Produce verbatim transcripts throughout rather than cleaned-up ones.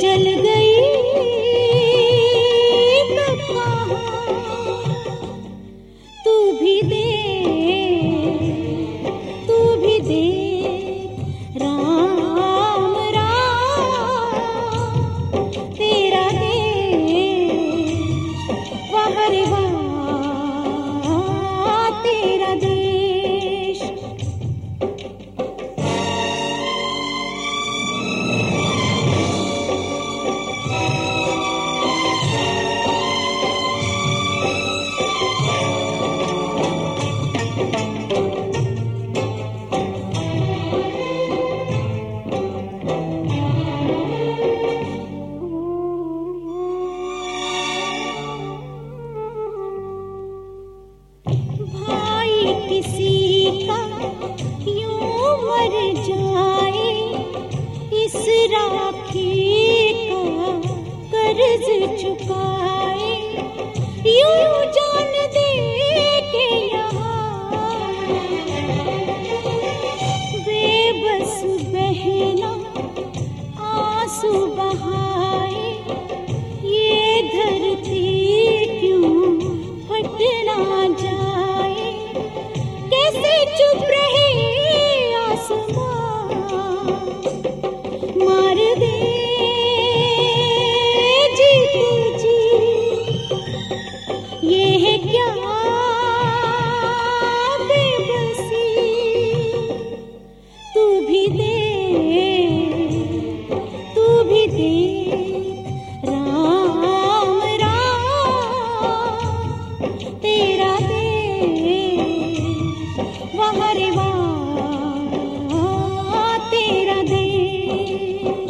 चल गई कब कहाँ, तू भी देख, तू भी देख राम राम, तेरा देश वाह रे वाह, तेरा देश। किसी का यूं मर जाए, इस राखी का कर्ज चुकाए, यूं जान दे के यहाँ बेबस बहना आंसू बहाए, ये धरती क्यों फट ना जाए, कैसे चुप रहे आसमां, मार दे जीते जी, ये है क्या बेबसी, तू भी दे, तू भी दे राम राम, तेरा वाह रे वाह, तेरा देश।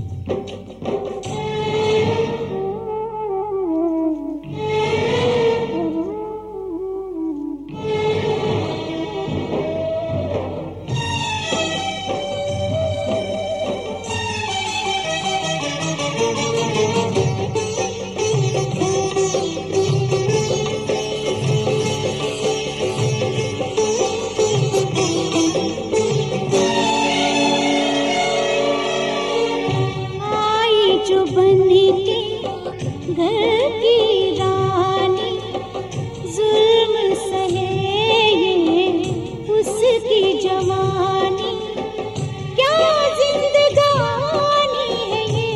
जो बन के घर की रानी, जुल्म सहे ये उसकी जवानी, क्या जिंदगानी है ये,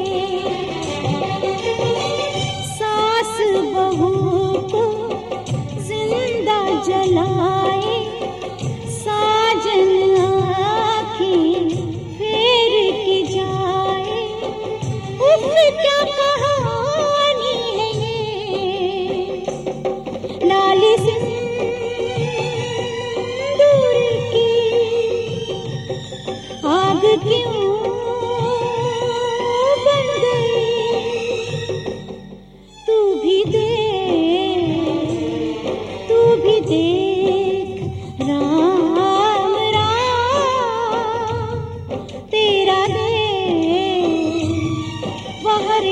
सास बहू को जिंदा जलाए, साजन आँखें फेर के जाए, क्या कहानी है ये, लाल सिंदूर की आग क्यों बन गई, तू भी देख, तू भी देख राम राम, तेरा वाह रे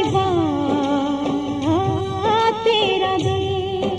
वाह, तेरा देश।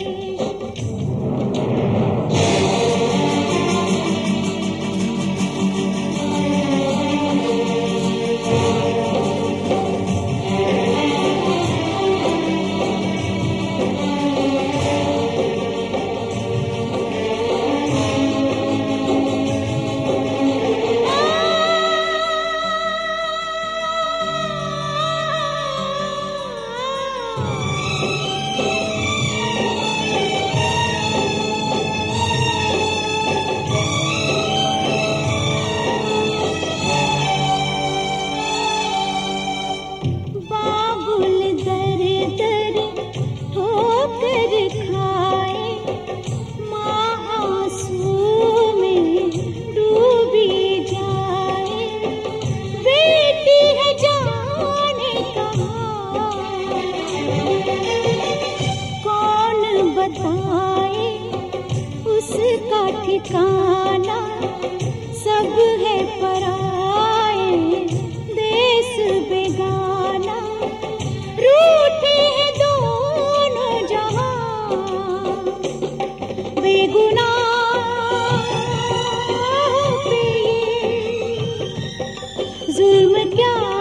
बताए उसका ठिकाना, सब है पराए देश बेगाना, रूठे हैं दोनों जहां, बेगुनाह पे जुल्म क्या